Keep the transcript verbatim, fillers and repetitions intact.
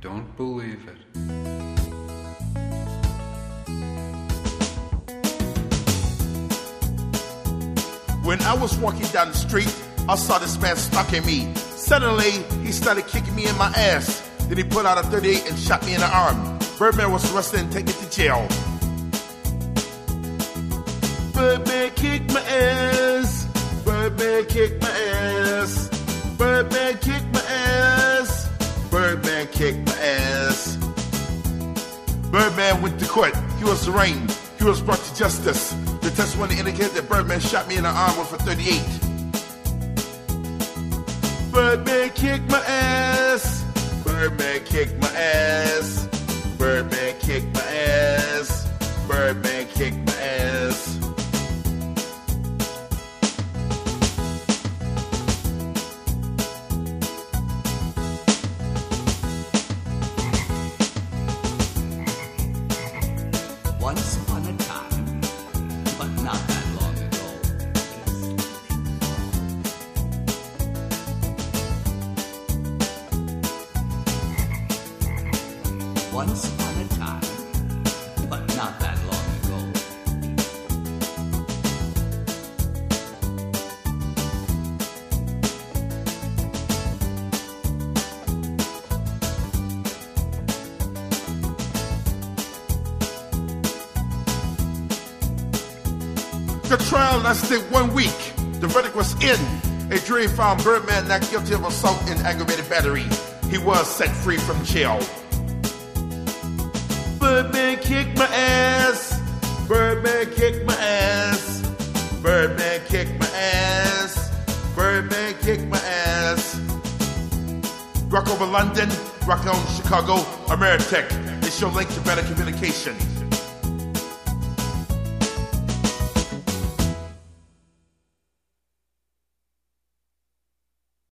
don't believe it. When I was walking down the street, I saw this man stalking me. Suddenly, he started kicking me in my ass. Then he pulled out a thirty-eight and shot me in the arm. Birdman was arrested and taken to jail. Birdman kicked my ass. Birdman kicked my ass. Birdman kicked my ass. Birdman kicked my ass. Birdman went to court. He was arraigned. He was brought to justice. The testimony indicated that Birdman shot me in the arm with a thirty-eight. Birdman kicked my ass. Birdman kicked my ass. Birdman kicked my ass. Birdman kicked my ass. Once upon a time, but not that long ago. Once upon a time, but not that long ago. The trial lasted one week. The verdict was in. A jury found Birdman not guilty of assault and aggravated battery. He was set free from jail. Birdman kicked my ass. Birdman kicked my ass. Birdman kicked my ass. Birdman kicked my ass. Rock over London, rock on Chicago, Ameritech. It's your link to better communication.